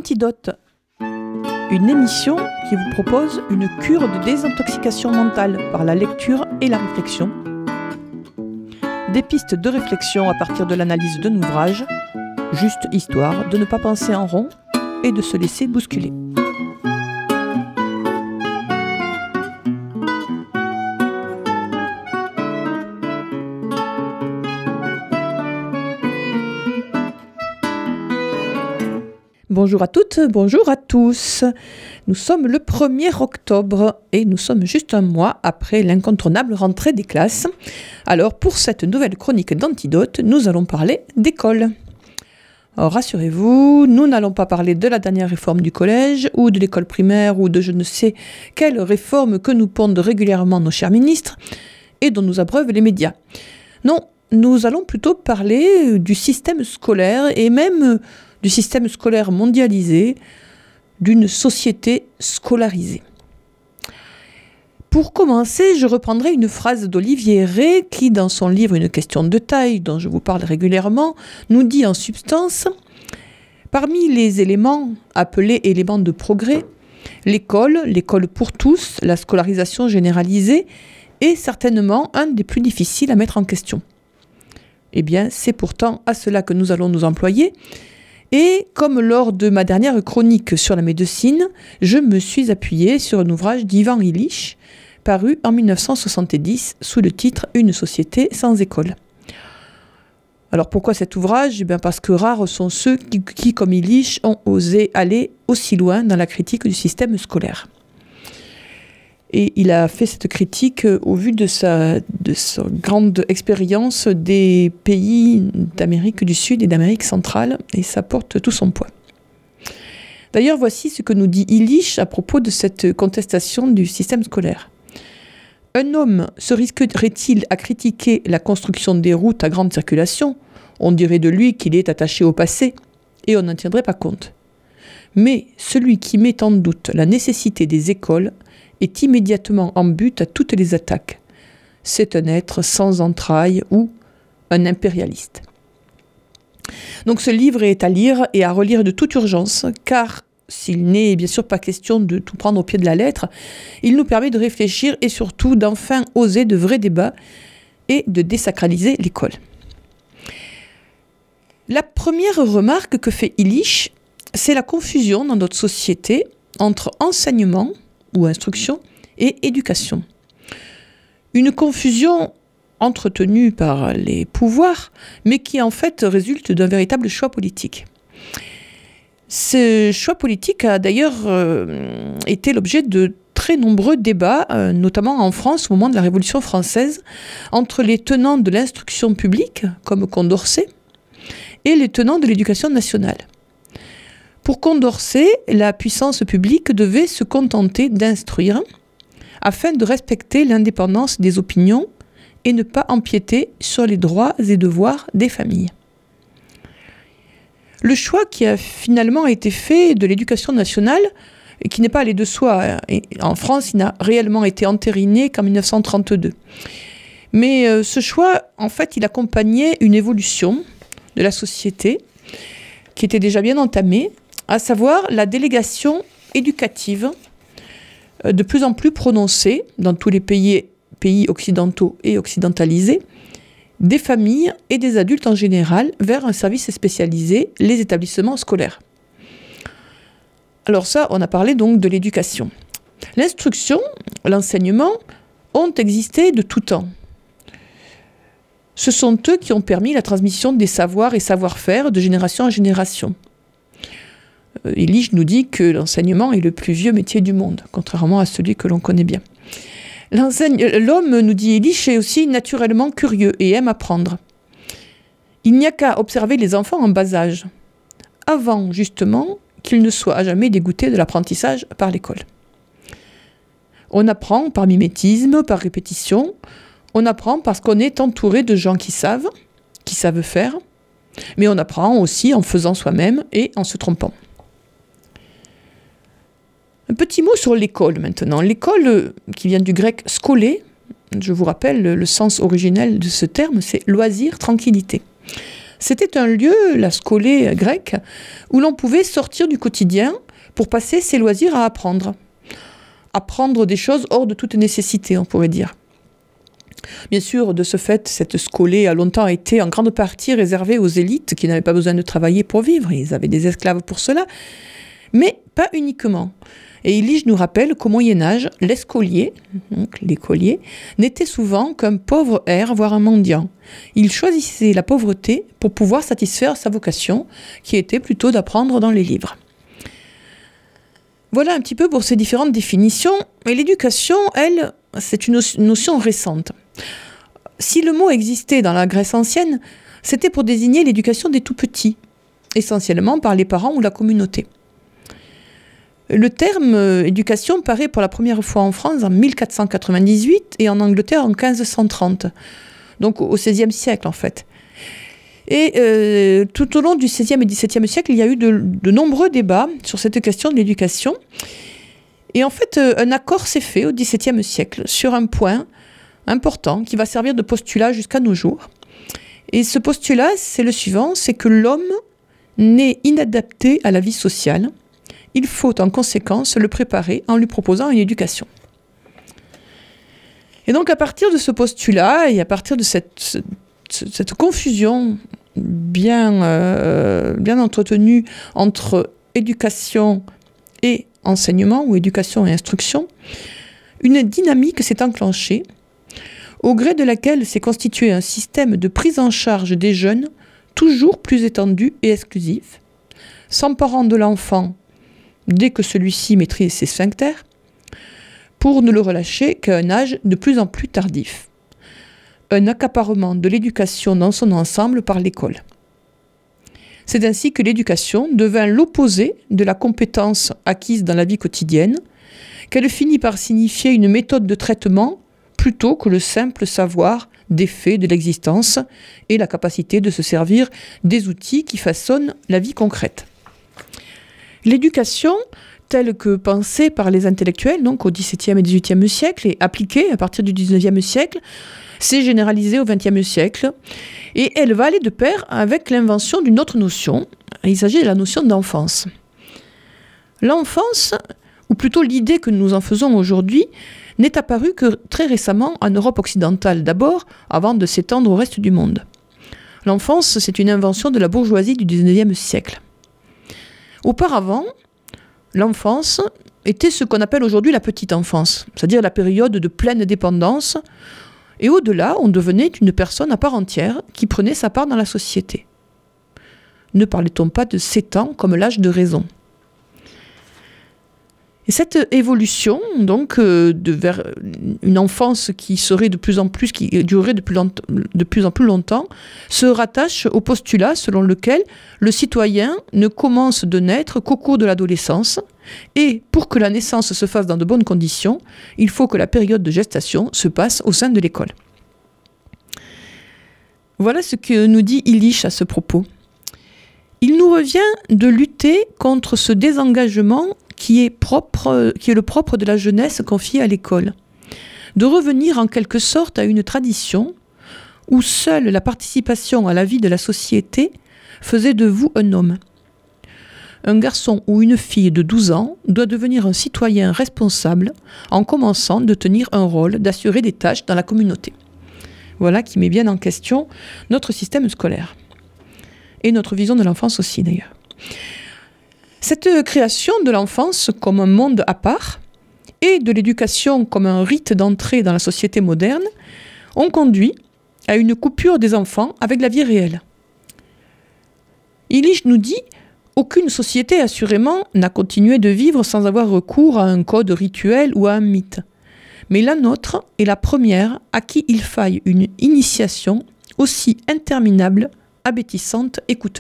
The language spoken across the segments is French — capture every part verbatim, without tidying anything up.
D'Antidote, une émission qui vous propose une cure de désintoxication mentale par la lecture et la réflexion, des pistes de réflexion à partir de l'analyse d'un ouvrage, juste histoire de ne pas penser en rond et de se laisser bousculer. Bonjour à toutes, bonjour à tous. Nous sommes le premier octobre et nous sommes juste un mois après l'incontournable rentrée des classes. Alors pour cette nouvelle chronique d'Antidote, nous allons parler d'école. Alors rassurez-vous, nous n'allons pas parler de la dernière réforme du collège ou de l'école primaire ou de je ne sais quelle réforme que nous pondent régulièrement nos chers ministres et dont nous abreuvent les médias. Non, nous allons plutôt parler du système scolaire et même du système scolaire mondialisé, d'une société scolarisée. Pour commencer, je reprendrai une phrase d'Olivier Rey qui, dans son livre Une question de taille, dont je vous parle régulièrement, nous dit en substance « Parmi les éléments appelés éléments de progrès, l'école, l'école pour tous, la scolarisation généralisée, est certainement un des plus difficiles à mettre en question. » Eh bien, c'est pourtant à cela que nous allons nous employer. Et comme lors de ma dernière chronique sur la médecine, je me suis appuyée sur un ouvrage d'Ivan Illich, paru en dix-neuf cent soixante-dix sous le titre « Une société sans école ». Alors pourquoi cet ouvrage ? Eh bien parce que rares sont ceux qui, qui, comme Illich, ont osé aller aussi loin dans la critique du système scolaire. Et il a fait cette critique au vu de sa, de sa grande expérience des pays d'Amérique du Sud et d'Amérique centrale, et ça porte tout son poids. D'ailleurs, voici ce que nous dit Illich à propos de cette contestation du système scolaire. Un homme se risquerait-il à critiquer la construction des routes à grande circulation ? On dirait de lui qu'il est attaché au passé, et on n'en tiendrait pas compte. Mais celui qui met en doute la nécessité des écoles est immédiatement en but à toutes les attaques. C'est un être sans entrailles ou un impérialiste. Donc ce livre est à lire et à relire de toute urgence, car s'il n'est bien sûr pas question de tout prendre au pied de la lettre, il nous permet de réfléchir et surtout d'enfin oser de vrais débats et de désacraliser l'école. La première remarque que fait Illich, c'est la confusion dans notre société entre enseignement ou instruction et éducation. Une confusion entretenue par les pouvoirs, mais qui en fait résulte d'un véritable choix politique. Ce choix politique a d'ailleurs euh, été l'objet de très nombreux débats, euh, notamment en France au moment de la Révolution française, entre les tenants de l'instruction publique, comme Condorcet, et les tenants de l'éducation nationale. Pour Condorcet, la puissance publique devait se contenter d'instruire afin de respecter l'indépendance des opinions et ne pas empiéter sur les droits et devoirs des familles. Le choix qui a finalement été fait de l'éducation nationale, et qui n'est pas allé de soi, en France, il n'a réellement été entériné qu'en dix-neuf cent trente-deux. Mais euh, ce choix, en fait, il accompagnait une évolution de la société qui était déjà bien entamée, à savoir la délégation éducative de plus en plus prononcée dans tous les pays, pays occidentaux et occidentalisés, des familles et des adultes en général vers un service spécialisé, les établissements scolaires. Alors ça, on a parlé donc de l'éducation. L'instruction, l'enseignement ont existé de tout temps. Ce sont eux qui ont permis la transmission des savoirs et savoir-faire de génération en génération. Illich nous dit que l'enseignement est le plus vieux métier du monde, contrairement à celui que l'on connaît bien. L'homme, nous dit Illich, est aussi naturellement curieux et aime apprendre. Il n'y a qu'à observer les enfants en bas âge, avant justement qu'ils ne soient à jamais dégoûtés de l'apprentissage par l'école. On apprend par mimétisme, par répétition, on apprend parce qu'on est entouré de gens qui savent, qui savent faire, mais on apprend aussi en faisant soi-même et en se trompant. Un petit mot sur l'école maintenant. L'école, qui vient du grec skolé, je vous rappelle le sens originel de ce terme, c'est loisir, tranquillité. C'était un lieu, la scolée grecque, où l'on pouvait sortir du quotidien pour passer ses loisirs à apprendre. Apprendre des choses hors de toute nécessité, on pourrait dire. Bien sûr, de ce fait, cette scolée a longtemps été en grande partie réservée aux élites qui n'avaient pas besoin de travailler pour vivre, ils avaient des esclaves pour cela, mais pas uniquement. Et Illich nous rappelle qu'au Moyen-Âge, l'escolier, donc l'écolier, n'était souvent qu'un pauvre hère, voire un mendiant. Il choisissait la pauvreté pour pouvoir satisfaire sa vocation, qui était plutôt d'apprendre dans les livres. Voilà un petit peu pour ces différentes définitions. Et l'éducation, elle, c'est une notion récente. Si le mot existait dans la Grèce ancienne, c'était pour désigner l'éducation des tout-petits, essentiellement par les parents ou la communauté. Le terme euh, éducation paraît pour la première fois en France en mille quatre cent quatre-vingt-dix-huit et en Angleterre en quinze cent trente, donc au seizième siècle en fait. Et euh, tout au long du seizième et dix-septième siècle, il y a eu de, de nombreux débats sur cette question de l'éducation. Et en fait, euh, un accord s'est fait au dix-septième siècle sur un point important qui va servir de postulat jusqu'à nos jours. Et ce postulat, c'est le suivant, c'est que l'homme n'est inadapté à la vie sociale. Il faut en conséquence le préparer en lui proposant une éducation. Et donc à partir de ce postulat et à partir de cette, cette confusion bien, euh, bien entretenue entre éducation et enseignement ou éducation et instruction, une dynamique s'est enclenchée au gré de laquelle s'est constitué un système de prise en charge des jeunes toujours plus étendu et exclusif, s'emparant de l'enfant dès que celui-ci maîtrise ses sphincters, pour ne le relâcher qu'à un âge de plus en plus tardif. Un accaparement de l'éducation dans son ensemble par l'école. C'est ainsi que l'éducation devint l'opposé de la compétence acquise dans la vie quotidienne, qu'elle finit par signifier une méthode de traitement plutôt que le simple savoir des faits de l'existence et la capacité de se servir des outils qui façonnent la vie concrète. L'éducation, telle que pensée par les intellectuels, donc au dix-septième et dix-huitième siècle, et appliquée à partir du dix-neuvième siècle, s'est généralisée au vingtième siècle, et elle va aller de pair avec l'invention d'une autre notion. Il s'agit de la notion d'enfance. L'enfance, ou plutôt l'idée que nous en faisons aujourd'hui, n'est apparue que très récemment en Europe occidentale d'abord, avant de s'étendre au reste du monde. L'enfance, c'est une invention de la bourgeoisie du dix-neuvième siècle. Auparavant, l'enfance était ce qu'on appelle aujourd'hui la petite enfance, c'est-à-dire la période de pleine dépendance, et au-delà, on devenait une personne à part entière qui prenait sa part dans la société. Ne parlait-on pas de sept ans comme l'âge de raison ? Et cette évolution, donc, euh, de vers une enfance qui serait de plus en plus, qui durerait de plus, long, de plus en plus longtemps, se rattache au postulat selon lequel le citoyen ne commence de naître qu'au cours de l'adolescence, et pour que la naissance se fasse dans de bonnes conditions, il faut que la période de gestation se passe au sein de l'école. Voilà ce que nous dit Illich à ce propos. Il nous revient de lutter contre ce désengagement qui est, propre, qui est le propre de la jeunesse confiée à l'école. De revenir en quelque sorte à une tradition où seule la participation à la vie de la société faisait de vous un homme. Un garçon ou une fille de douze ans doit devenir un citoyen responsable en commençant de tenir un rôle, d'assurer des tâches dans la communauté. Voilà qui met bien en question notre système scolaire. Et notre vision de l'enfance aussi d'ailleurs. Cette création de l'enfance comme un monde à part et de l'éducation comme un rite d'entrée dans la société moderne ont conduit à une coupure des enfants avec la vie réelle. Illich nous dit « Aucune société, assurément, n'a continué de vivre sans avoir recours à un code rituel ou à un mythe. Mais la nôtre est la première à qui il faille une initiation aussi interminable, abétissante et coûteuse. »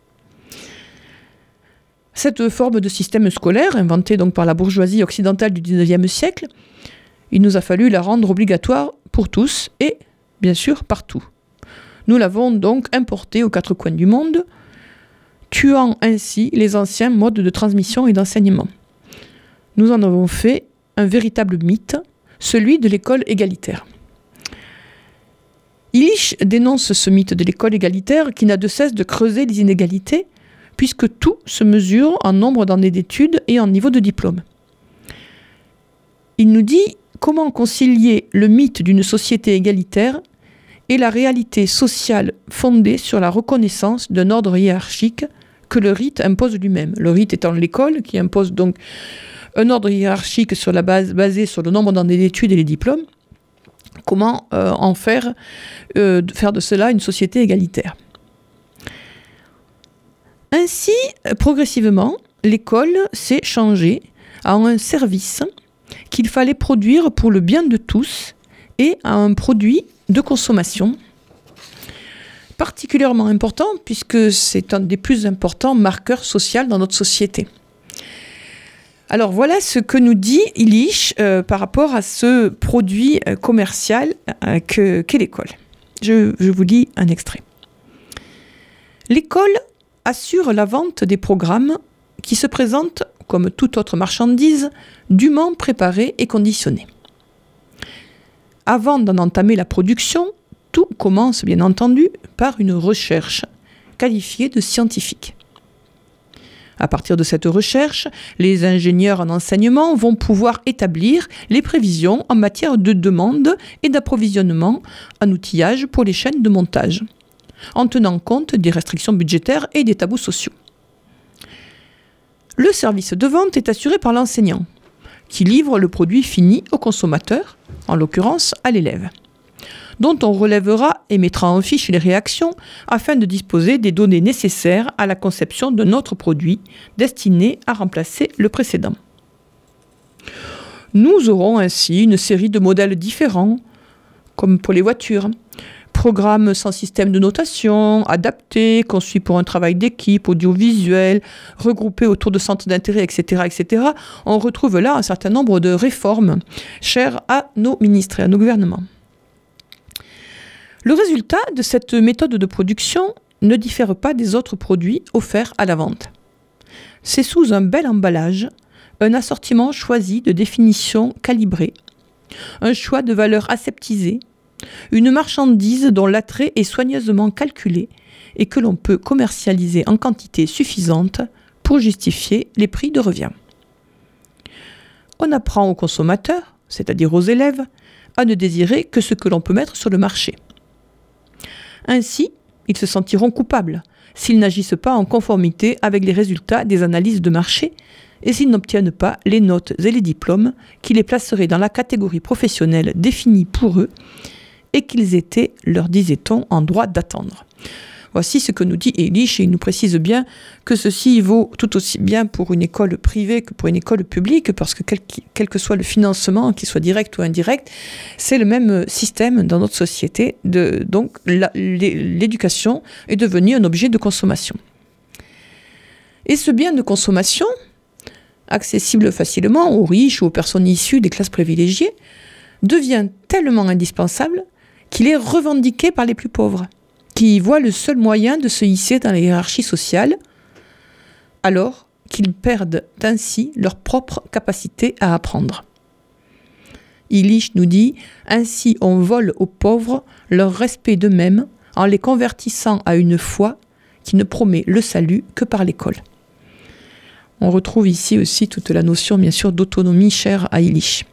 Cette forme de système scolaire, inventée donc par la bourgeoisie occidentale du dix-neuvième siècle, il nous a fallu la rendre obligatoire pour tous et, bien sûr, partout. Nous l'avons donc importée aux quatre coins du monde, tuant ainsi les anciens modes de transmission et d'enseignement. Nous en avons fait un véritable mythe, celui de l'école égalitaire. Illich dénonce ce mythe de l'école égalitaire qui n'a de cesse de creuser les inégalités, puisque tout se mesure en nombre d'années d'études et en niveau de diplôme. Il nous dit comment concilier le mythe d'une société égalitaire et la réalité sociale fondée sur la reconnaissance d'un ordre hiérarchique que le rite impose lui-même. Le rite étant l'école, qui impose donc un ordre hiérarchique sur la base, basé sur le nombre d'années d'études et les diplômes. Comment euh, en faire, euh, faire de cela une société égalitaire. Ainsi, progressivement, l'école s'est changée en un service qu'il fallait produire pour le bien de tous et à un produit de consommation particulièrement important puisque c'est un des plus importants marqueurs sociaux dans notre société. Alors voilà ce que nous dit Illich euh, par rapport à ce produit euh, commercial euh, que, qu'est l'école. Je, je vous lis un extrait. L'école assure la vente des programmes qui se présentent, comme toute autre marchandise, dûment préparée et conditionnée. Avant d'en entamer la production, tout commence bien entendu par une recherche qualifiée de scientifique. À partir de cette recherche, les ingénieurs en enseignement vont pouvoir établir les prévisions en matière de demande et d'approvisionnement en outillage pour les chaînes de montage, en tenant compte des restrictions budgétaires et des tabous sociaux. Le service de vente est assuré par l'enseignant, qui livre le produit fini au consommateur, en l'occurrence à l'élève, dont on relèvera et mettra en fiche les réactions afin de disposer des données nécessaires à la conception d'un autre produit destiné à remplacer le précédent. Nous aurons ainsi une série de modèles différents, comme pour les voitures, programmes sans système de notation, adaptés, conçus pour un travail d'équipe, audiovisuel, regroupés autour de centres d'intérêt, et cetera, et cetera. On retrouve là un certain nombre de réformes chères à nos ministres et à nos gouvernements. Le résultat de cette méthode de production ne diffère pas des autres produits offerts à la vente. C'est sous un bel emballage, un assortiment choisi de définition calibrée, un choix de valeurs aseptisées, une marchandise dont l'attrait est soigneusement calculé et que l'on peut commercialiser en quantité suffisante pour justifier les prix de revient. On apprend aux consommateurs, c'est-à-dire aux élèves, à ne désirer que ce que l'on peut mettre sur le marché. Ainsi, ils se sentiront coupables s'ils n'agissent pas en conformité avec les résultats des analyses de marché et s'ils n'obtiennent pas les notes et les diplômes qui les placeraient dans la catégorie professionnelle définie pour eux et qu'ils étaient, leur disait-on, en droit d'attendre. Voici ce que nous dit Illich, et il nous précise bien que ceci vaut tout aussi bien pour une école privée que pour une école publique, parce que quel, quel que soit le financement, qu'il soit direct ou indirect, c'est le même système dans notre société. De, donc la, l'éducation est devenue un objet de consommation. Et ce bien de consommation, accessible facilement aux riches ou aux personnes issues des classes privilégiées, devient tellement indispensable qu'il est revendiqué par les plus pauvres, qui y voient le seul moyen de se hisser dans la hiérarchie sociale, alors qu'ils perdent ainsi leur propre capacité à apprendre. Illich nous dit « Ainsi on vole aux pauvres leur respect d'eux-mêmes en les convertissant à une foi qui ne promet le salut que par l'école. » On retrouve ici aussi toute la notion, bien sûr, d'autonomie chère à Illich.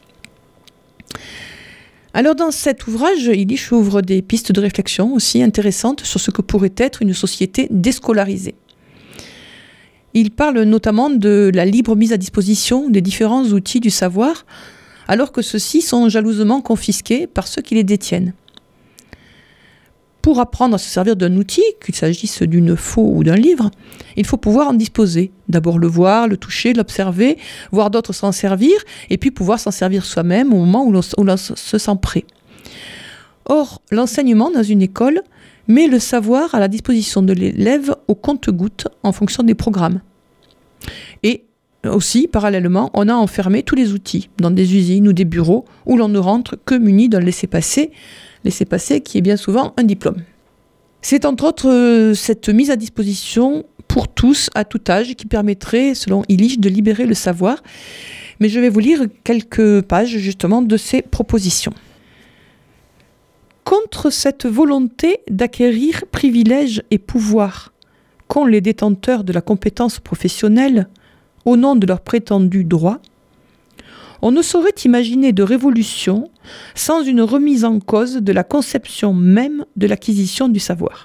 Alors dans cet ouvrage, Illich ouvre des pistes de réflexion aussi intéressantes sur ce que pourrait être une société déscolarisée. Il parle notamment de la libre mise à disposition des différents outils du savoir, alors que ceux-ci sont jalousement confisqués par ceux qui les détiennent. Pour apprendre à se servir d'un outil, qu'il s'agisse d'une faux ou d'un livre, il faut pouvoir en disposer. D'abord le voir, le toucher, l'observer, voir d'autres s'en servir, et puis pouvoir s'en servir soi-même au moment où l'on, où l'on se sent prêt. Or, l'enseignement dans une école met le savoir à la disposition de l'élève au compte-gouttes en fonction des programmes. Et aussi, parallèlement, on a enfermé tous les outils dans des usines ou des bureaux où l'on ne rentre que muni d'un laissez-passer, laissez-passer qui est bien souvent un diplôme. C'est entre autres euh, cette mise à disposition pour tous, à tout âge, qui permettrait, selon Illich, de libérer le savoir. Mais je vais vous lire quelques pages justement de ces propositions. Contre cette volonté d'acquérir privilèges et pouvoirs qu'ont les détenteurs de la compétence professionnelle au nom de leurs prétendus droits, on ne saurait imaginer de révolution sans une remise en cause de la conception même de l'acquisition du savoir.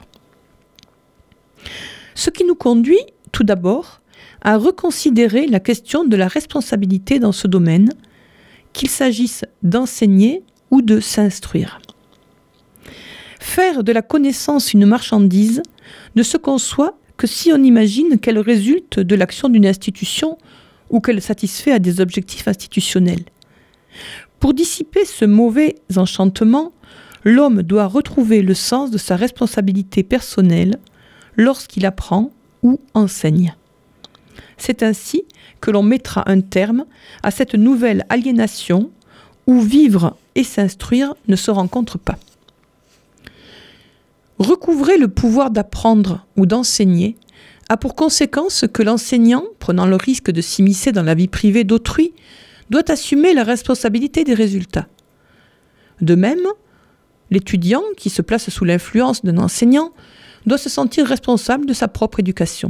Ce qui nous conduit, tout d'abord, à reconsidérer la question de la responsabilité dans ce domaine, qu'il s'agisse d'enseigner ou de s'instruire. Faire de la connaissance une marchandise ne se conçoit que si on imagine qu'elle résulte de l'action d'une institution ou qu'elle satisfait à des objectifs institutionnels. Pour dissiper ce mauvais enchantement, l'homme doit retrouver le sens de sa responsabilité personnelle lorsqu'il apprend ou enseigne. C'est ainsi que l'on mettra un terme à cette nouvelle aliénation où vivre et s'instruire ne se rencontrent pas. Recouvrer le pouvoir d'apprendre ou d'enseigner a pour conséquence que l'enseignant, prenant le risque de s'immiscer dans la vie privée d'autrui, doit assumer la responsabilité des résultats. De même, l'étudiant, qui se place sous l'influence d'un enseignant, doit se sentir responsable de sa propre éducation.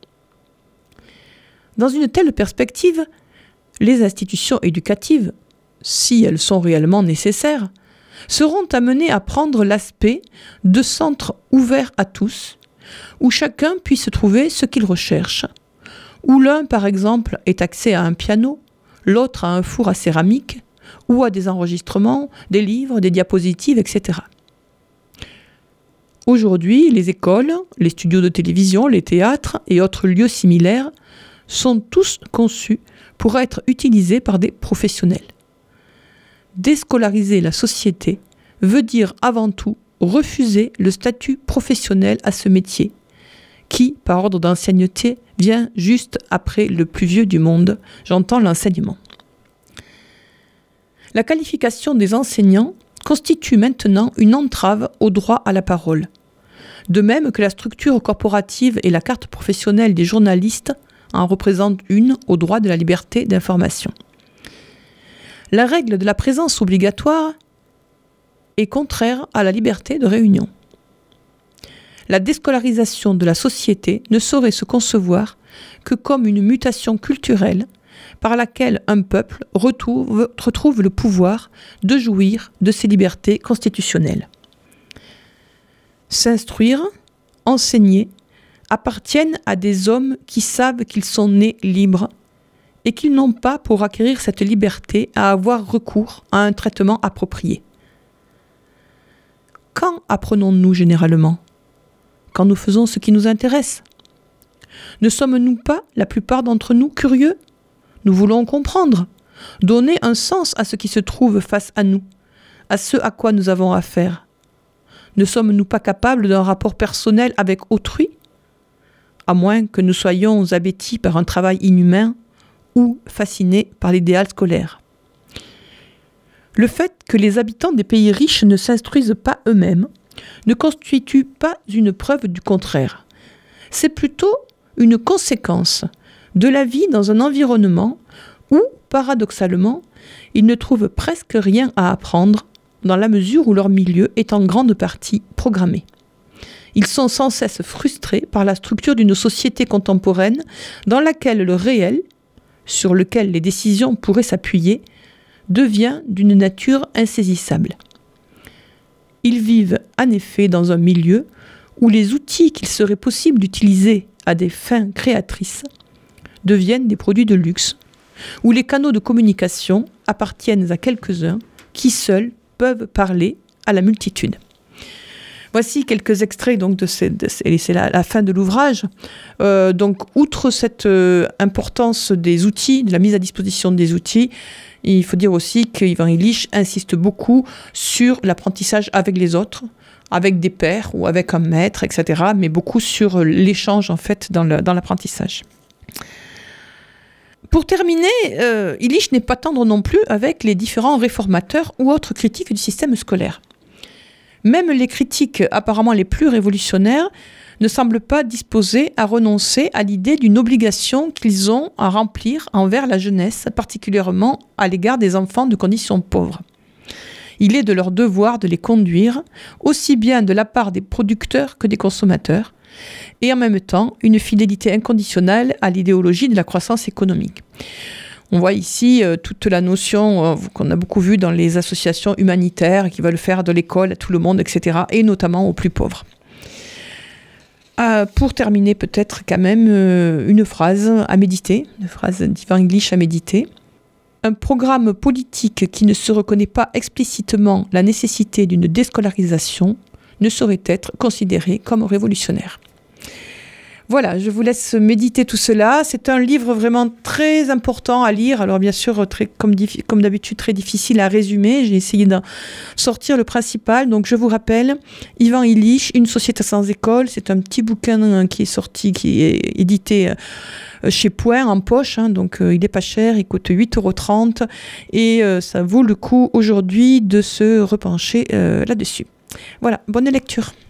Dans une telle perspective, les institutions éducatives, si elles sont réellement nécessaires, seront amenées à prendre l'aspect de centres ouverts à tous, où chacun puisse trouver ce qu'il recherche, où l'un, par exemple, ait accès à un piano, l'autre à un four à céramique, ou à des enregistrements, des livres, des diapositives, et cetera. Aujourd'hui, les écoles, les studios de télévision, les théâtres et autres lieux similaires sont tous conçus pour être utilisés par des professionnels. Déscolariser la société veut dire avant tout refuser le statut professionnel à ce métier, qui, par ordre d'ancienneté, vient juste après le plus vieux du monde, j'entends l'enseignement. La qualification des enseignants constitue maintenant une entrave au droit à la parole, de même que la structure corporative et la carte professionnelle des journalistes en représentent une au droit de la liberté d'information. La règle de la présence obligatoire est contraire à la liberté de réunion. La déscolarisation de la société ne saurait se concevoir que comme une mutation culturelle par laquelle un peuple retrouve, retrouve le pouvoir de jouir de ses libertés constitutionnelles. S'instruire, enseigner, appartiennent à des hommes qui savent qu'ils sont nés libres et qu'ils n'ont pas, pour acquérir cette liberté, à avoir recours à un traitement approprié. Quand apprenons-nous généralement ? Quand nous faisons ce qui nous intéresse ? Ne sommes-nous pas, la plupart d'entre nous, curieux ? Nous voulons comprendre, donner un sens à ce qui se trouve face à nous, à ce à quoi nous avons affaire. Ne sommes-nous pas capables d'un rapport personnel avec autrui ? À moins que nous soyons abétis par un travail inhumain ou fascinés par l'idéal scolaire. Le fait que les habitants des pays riches ne s'instruisent pas eux-mêmes ne constitue pas une preuve du contraire. C'est plutôt une conséquence de la vie dans un environnement où, paradoxalement, ils ne trouvent presque rien à apprendre dans la mesure où leur milieu est en grande partie programmé. Ils sont sans cesse frustrés par la structure d'une société contemporaine dans laquelle le réel, sur lequel les décisions pourraient s'appuyer, devient d'une nature insaisissable. Ils vivent en effet dans un milieu où les outils qu'il serait possible d'utiliser à des fins créatrices deviennent des produits de luxe, où les canaux de communication appartiennent à quelques-uns qui seuls peuvent parler à la multitude. Voici quelques extraits donc de ces, de ces, et c'est la, la fin de l'ouvrage. Euh, donc, outre cette euh, importance des outils, de la mise à disposition des outils, il faut dire aussi qu'Ivan Illich insiste beaucoup sur l'apprentissage avec les autres, avec des pairs ou avec un maître, et cetera, mais beaucoup sur l'échange en fait dans, le, dans l'apprentissage. Pour terminer, euh, Illich n'est pas tendre non plus avec les différents réformateurs ou autres critiques du système scolaire. Même les critiques apparemment les plus révolutionnaires ne semblent pas disposés à renoncer à l'idée d'une obligation qu'ils ont à remplir envers la jeunesse, particulièrement à l'égard des enfants de conditions pauvres. Il est de leur devoir de les conduire, aussi bien de la part des producteurs que des consommateurs, et en même temps une fidélité inconditionnelle à l'idéologie de la croissance économique. On voit ici euh, toute la notion euh, qu'on a beaucoup vue dans les associations humanitaires qui veulent faire de l'école à tout le monde, et cetera, et notamment aux plus pauvres. Euh, pour terminer, peut-être quand même euh, une phrase à méditer, une phrase d'Ivan Illich à méditer. Un programme politique qui ne se reconnaît pas explicitement la nécessité d'une déscolarisation ne saurait être considéré comme révolutionnaire. Voilà, je vous laisse méditer tout cela. C'est un livre vraiment très important à lire. Alors bien sûr, très, comme, comme d'habitude, très difficile à résumer. J'ai essayé d'en sortir le principal. Donc je vous rappelle, Ivan Illich, Une société sans école. C'est un petit bouquin qui est sorti, qui est édité chez Point en poche. Hein, donc euh, il n'est pas cher, il coûte huit euros trente. Et euh, ça vaut le coup aujourd'hui de se repencher euh, là-dessus. Voilà, bonne lecture.